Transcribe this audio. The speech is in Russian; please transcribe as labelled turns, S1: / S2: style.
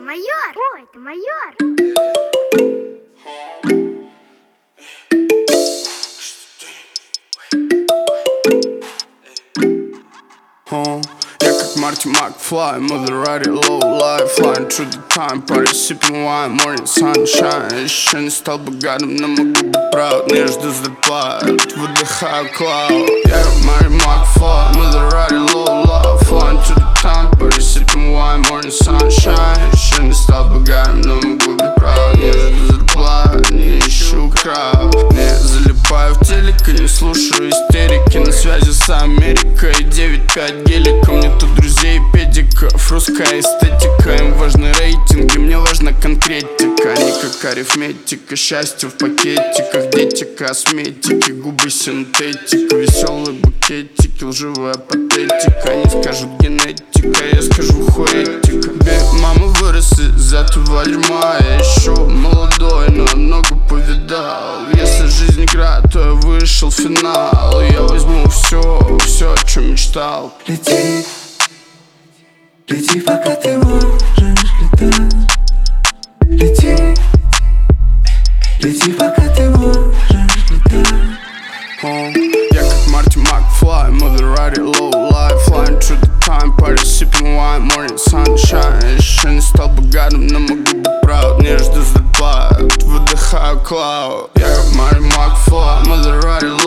S1: майор! Ой, ты майор!
S2: Я как Марти Макфлай, Мазерати, low life, flying through the time, party, sipping wine, morning sunshine. Еще не стал богатым, но могу быть proud, не жду зарплат, выдыхаю клауд. Я как Марти Макфлай, Мазерати, low life, flying through the time, party, sipping wine, morning sunshine. Еще не стал богатым, но могу быть proud, не жду зарплат, не ищу крауд. Не залипаю в телек и не слушаю истерики, на связи с Америкой 9-5 гелика. Мне тут друзей педиков, русская эстетика. Им важны рейтинги, мне важна конкретика. Не как арифметика, счастье в пакетиках. Дети косметики, губы синтетика. Веселые букетики, лживая патетика. Они скажут генетика, я скажу хуэтика. Мама вырос из этого дерьма. Я еще молодой, но много повидал. Если жизнь игра, то я вышел в финал. Я возьму все, о чем мечтал.
S3: Лети, лети, пока ты можешь летать. Лети, лети, пока ты можешь летать.
S2: Я как Марти Макфлай, Мазерати, low life, flying through the time, party, sipping wine, morning sunshine. Еще не стал богатым, но могу быть proud, не жду зарплат, выдыхаю клауд. Я как Марти Макфлай, Мазерати,